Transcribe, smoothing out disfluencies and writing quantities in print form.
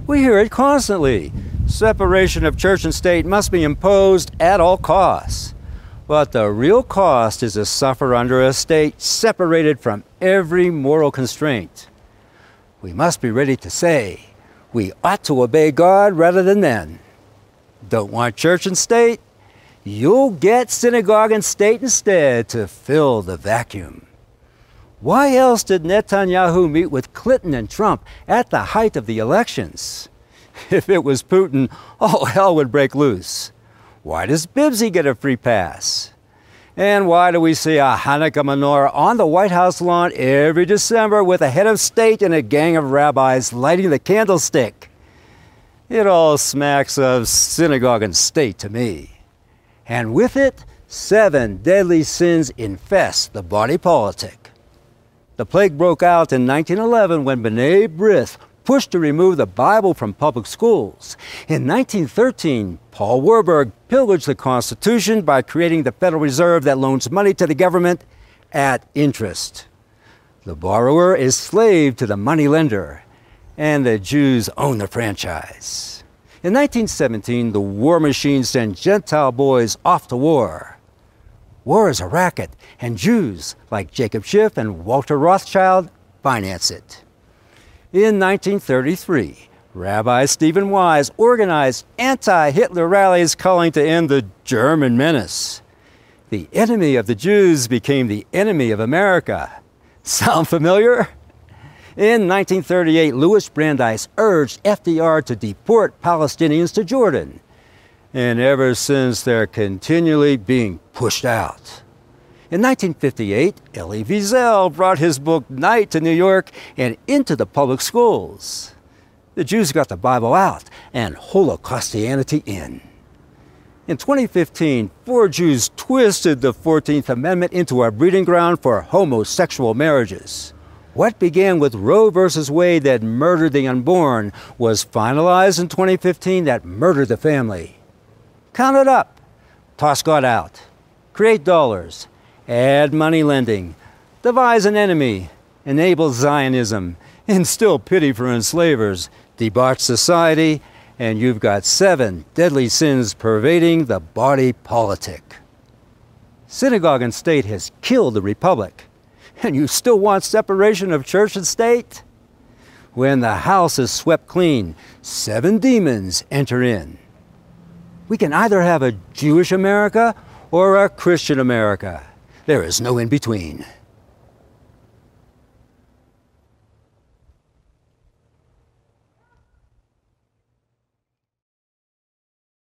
We hear it constantly. Separation of church and state must be imposed at all costs. But the real cost is to suffer under a state separated from every moral constraint. We must be ready to say, we ought to obey God rather than men. Don't want church and state? You'll get synagogue and state instead to fill the vacuum. Why else did Netanyahu meet with Clinton and Trump at the height of the elections? If it was Putin, all hell would break loose. Why does Bibsy get a free pass? And why do we see a Hanukkah menorah on the White House lawn every December with a head of state and a gang of rabbis lighting the candlestick? It all smacks of synagogue and state to me. And with it, 7 deadly sins infest the body politic. The plague broke out in 1911 when B'nai B'rith pushed to remove the Bible from public schools. In 1913, Paul Warburg pillaged the Constitution by creating the Federal Reserve that loans money to the government at interest. The borrower is slave to the money lender, and the Jews own the franchise. In 1917, the war machine sent Gentile boys off to war. War is a racket, and Jews like Jacob Schiff and Walter Rothschild finance it. In 1933, Rabbi Stephen Wise organized anti-Hitler rallies calling to end the German menace. The enemy of the Jews became the enemy of America. Sound familiar? In 1938, Louis Brandeis urged FDR to deport Palestinians to Jordan. And ever since, they're continually being pushed out. In 1958, Elie Wiesel brought his book Night to New York and into the public schools. The Jews got the Bible out and Holocaustianity in. In 2015, 4 Jews twisted the 14th Amendment into a breeding ground for homosexual marriages. What began with Roe versus Wade that murdered the unborn was finalized in 2015 that murdered the family. Count it up. Toss God out. Create dollars. Add money lending, devise an enemy, enable Zionism, instill pity for enslavers, debauch society, and you've got 7 deadly sins pervading the body politic. Synagogue and state has killed the republic, and you still want separation of church and state? When the house is swept clean, 7 demons enter in. We can either have a Jewish America or a Christian America. There is no in between.